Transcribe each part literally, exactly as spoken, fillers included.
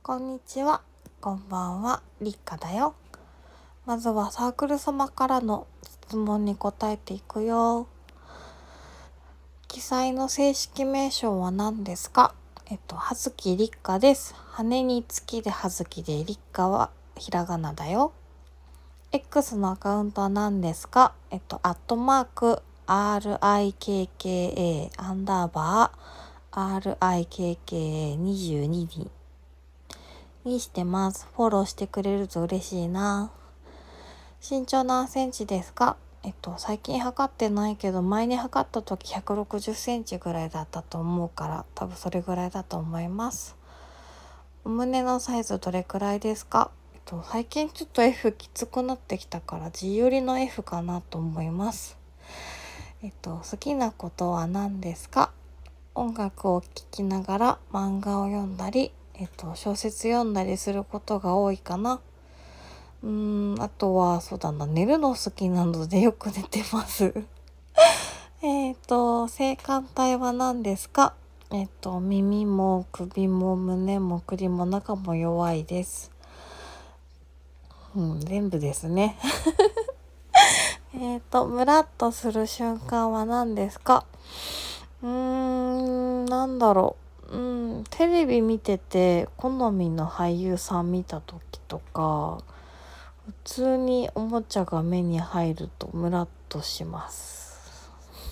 こんにちは、こんばんは、りっかだよ。まずはサークル様からの質問に答えていくよ。記載の正式名称は何ですか？えっと、はずきりっかです。羽に月ではずきでりっかはひらがなだよ。X のアカウントは何ですか？えっと、アットマーク、アールアイケーケーエー アンダーバー、アールアイケーケーエーにじゅうに ににしてます。フォローしてくれると嬉しいな。身長何センチですか？えっと、最近測ってないけど、前に測った時ひゃくろくじゅっセンチぐらいだったと思うから、多分それぐらいだと思います。お胸のサイズどれくらいですか？えっと、最近ちょっと F きつくなってきたから、G 寄りの F かなと思います。えっと、好きなことは何ですか？音楽を聴きながら漫画を読んだり、えっと、小説読んだりすることが多いかな。うーん、あとは、そうだな、寝るの好きなのでよく寝てます。えっと、性感帯は何ですか？えっと、耳も首も胸も首も中も弱いです。うん、全部ですね。えっと、ムラっとする瞬間は何ですか？うーん、なんだろう。うん、テレビ見てて好みの俳優さん見た時とか、普通におもちゃが目に入るとムラっとします。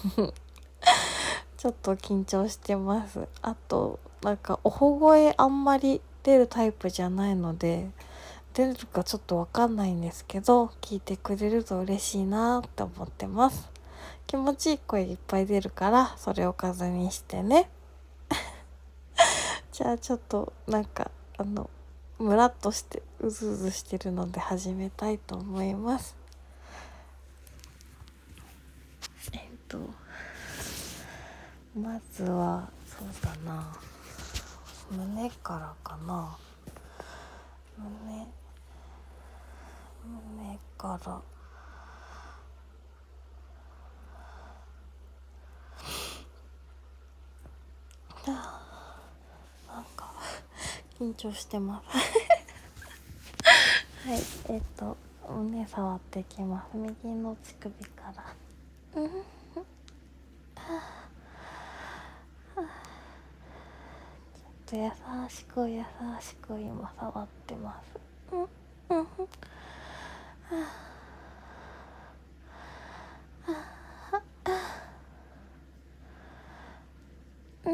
ちょっと緊張してます。あと、なんかお小声あんまり出るタイプじゃないので、出るかちょっとわかんないんですけど、聞いてくれると嬉しいなって思ってます。気持ちいい声いっぱい出るから、それを数にしてね。じゃあちょっとなんかあのムラっとしてうずうずしてるので始めたいと思います。えっとまずはそうだな、胸からかな。胸胸からなんか緊張してます。はい、えっと胸触っていきます。右の乳首から、うん、ちょっと優しく優しく今触ってます。うんうん、うん、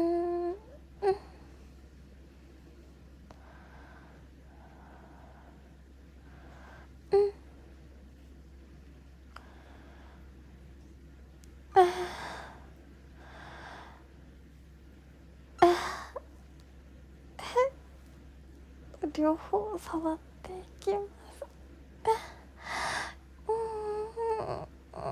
うん、うん、両方触っていきます。うん、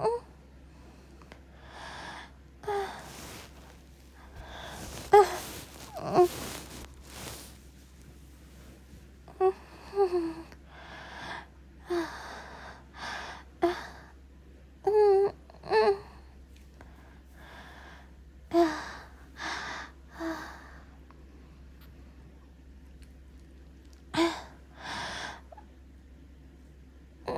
うん、うん、うん、うん、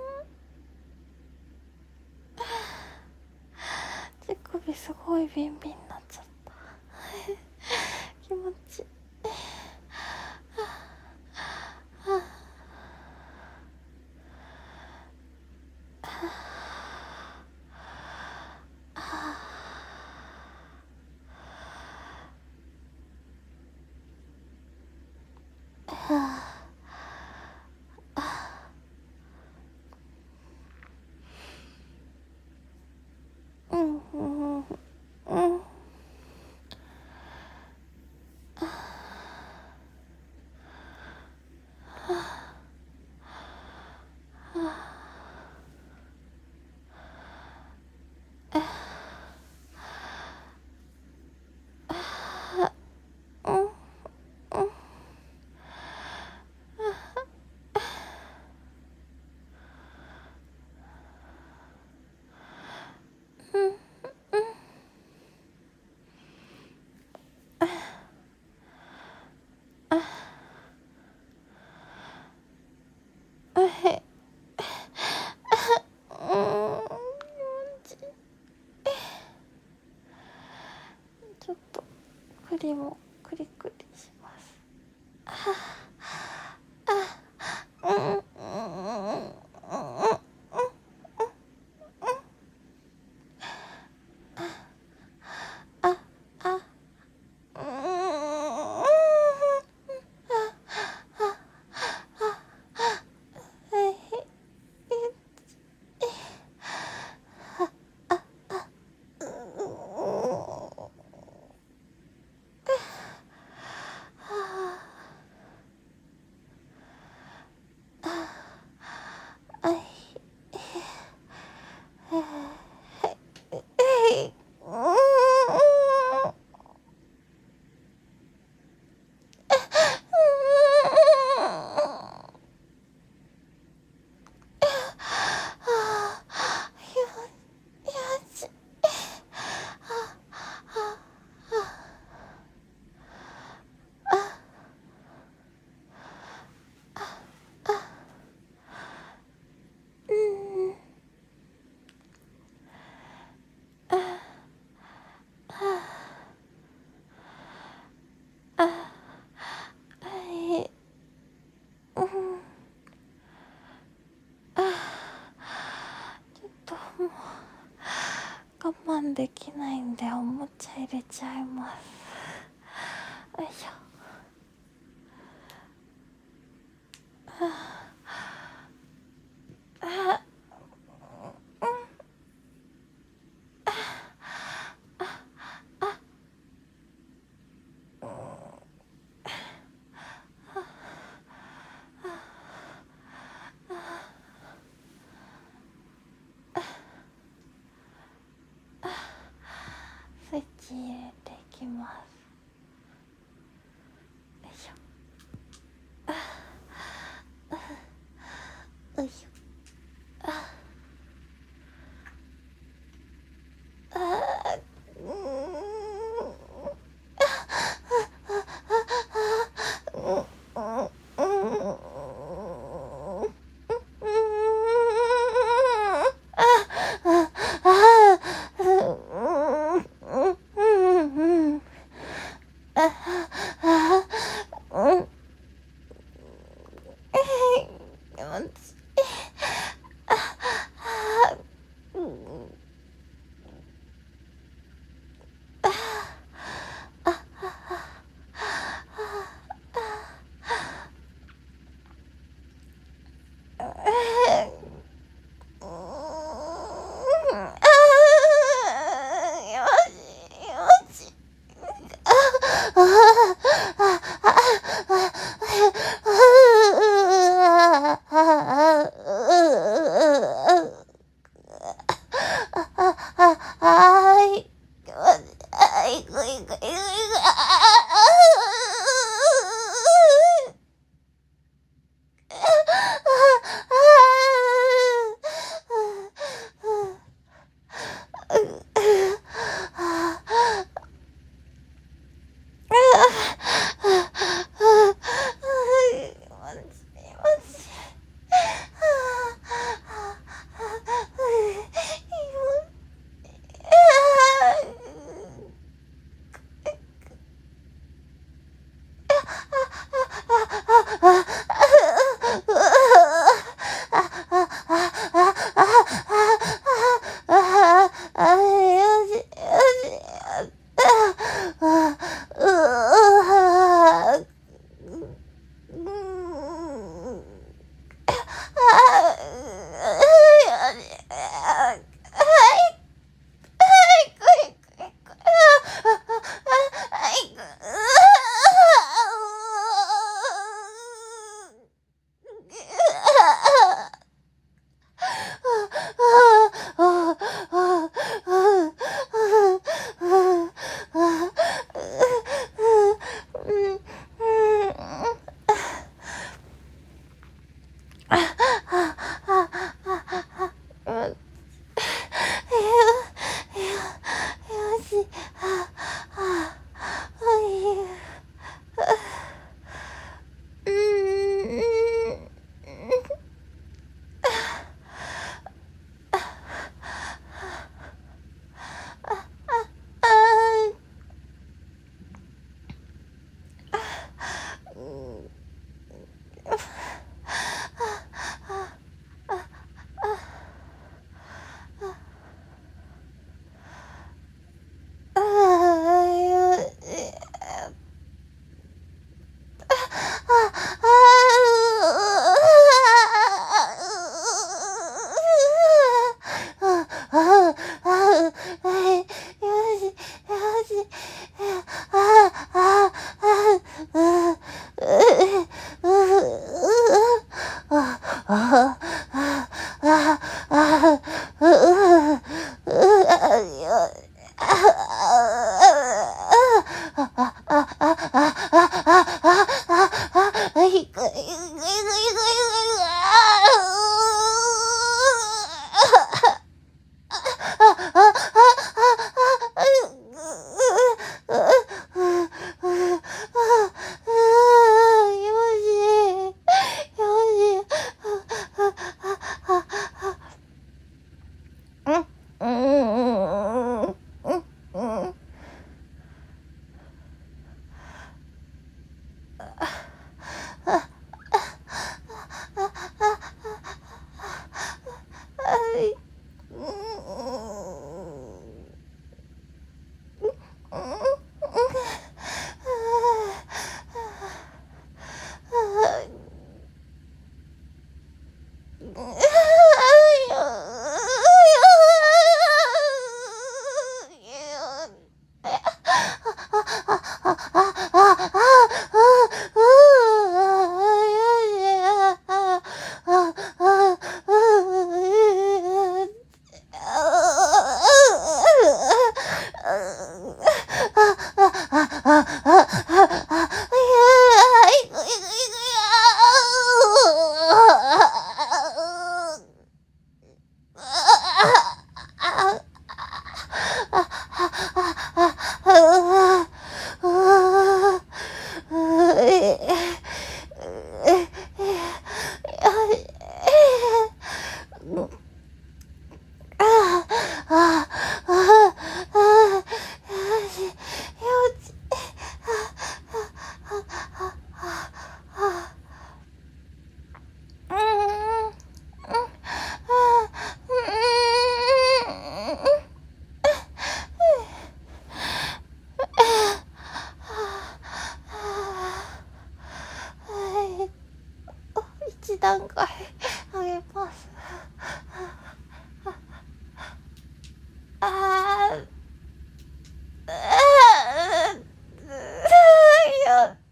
乳首すごいビンビンになっちゃった。気持ちいい。うん、うん、うん、うん、 くりもくりくりします。ああうんうんうんうんああ我慢できないんでおもちゃ入れちゃいます。よいしょ。スイッチ入れていきます。よいしょ。よいしょ。 段階上げます。あーあーよ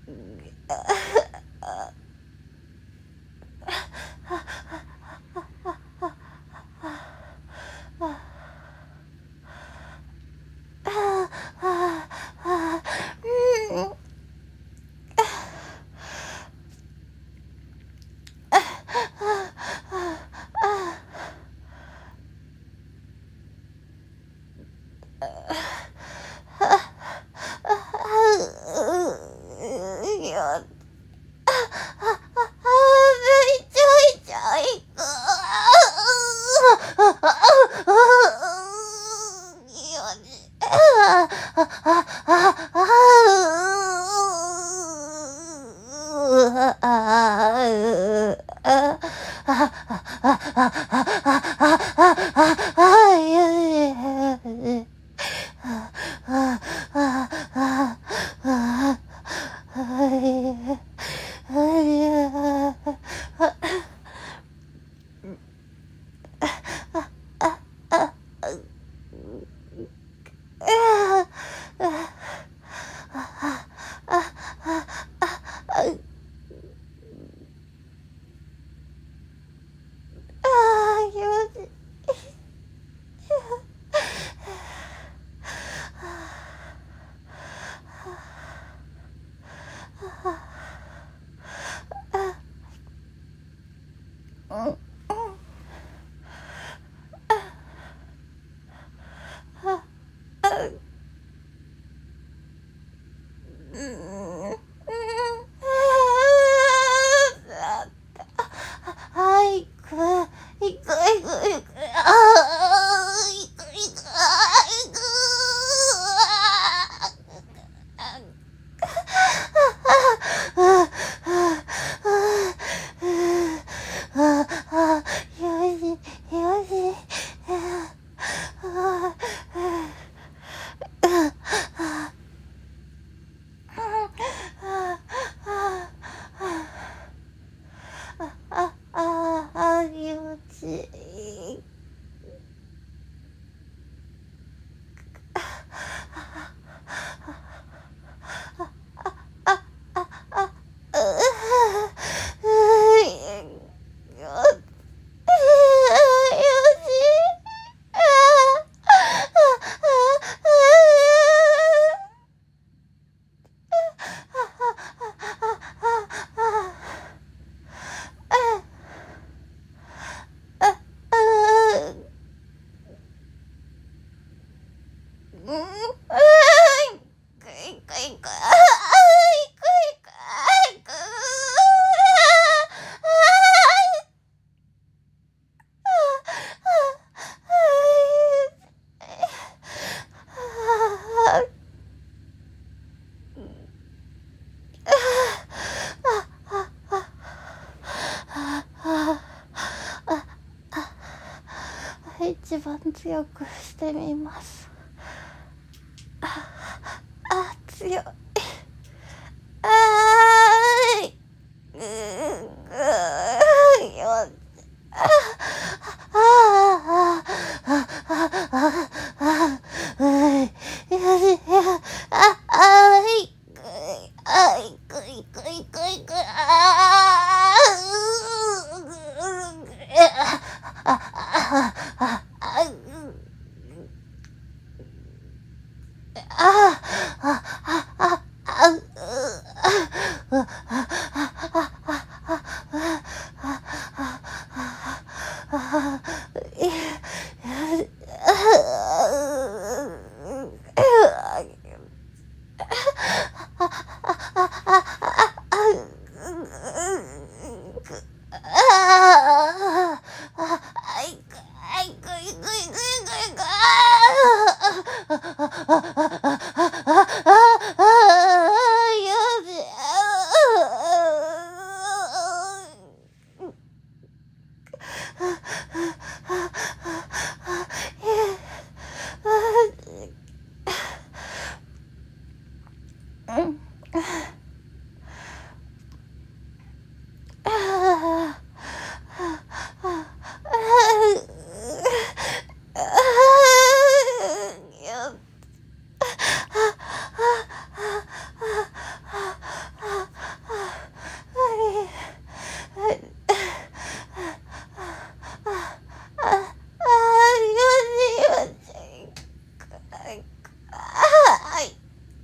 一番強くしてみます。あ、あ、強い。あーい。ぐーぐーよ。ああああああああよしああいぐいあいぐいぐいぐいぐいああぐぐあああああ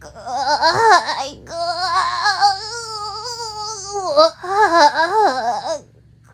くあいくあ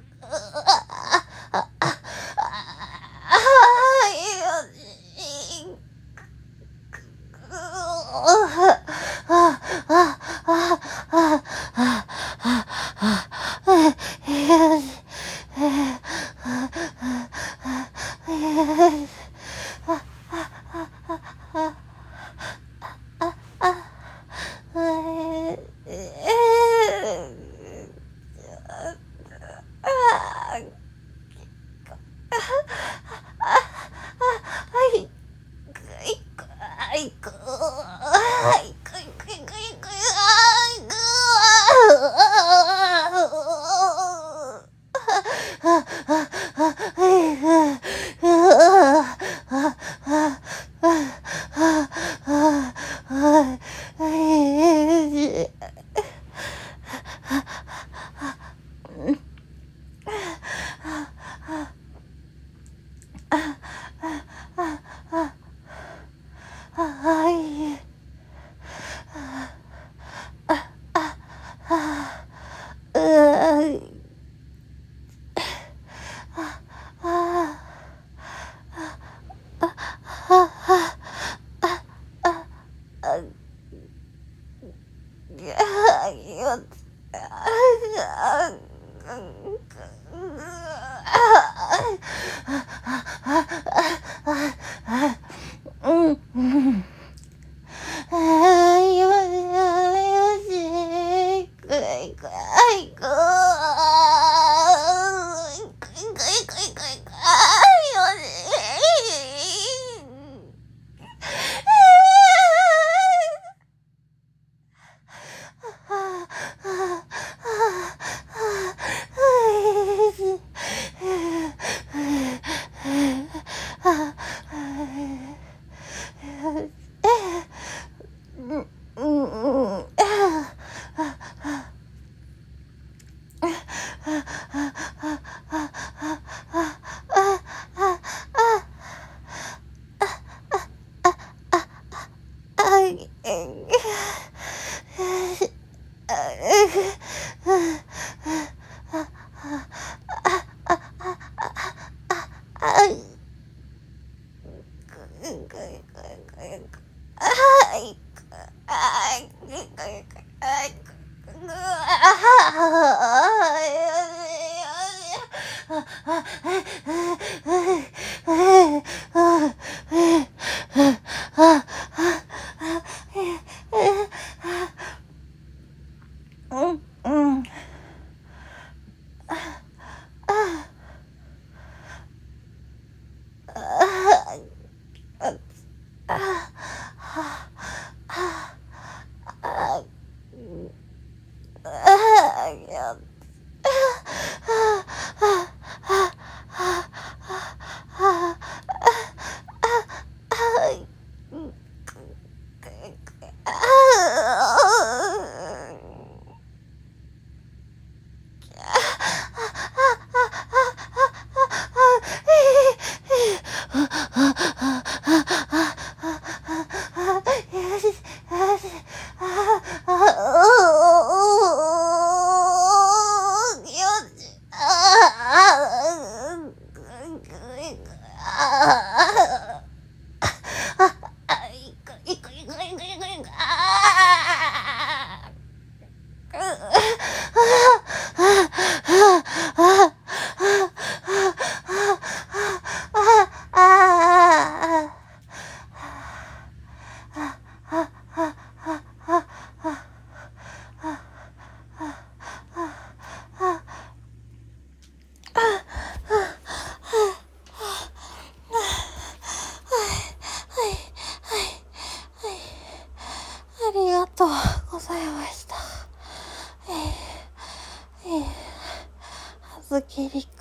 りがとうございました。えー、えー、はずきりか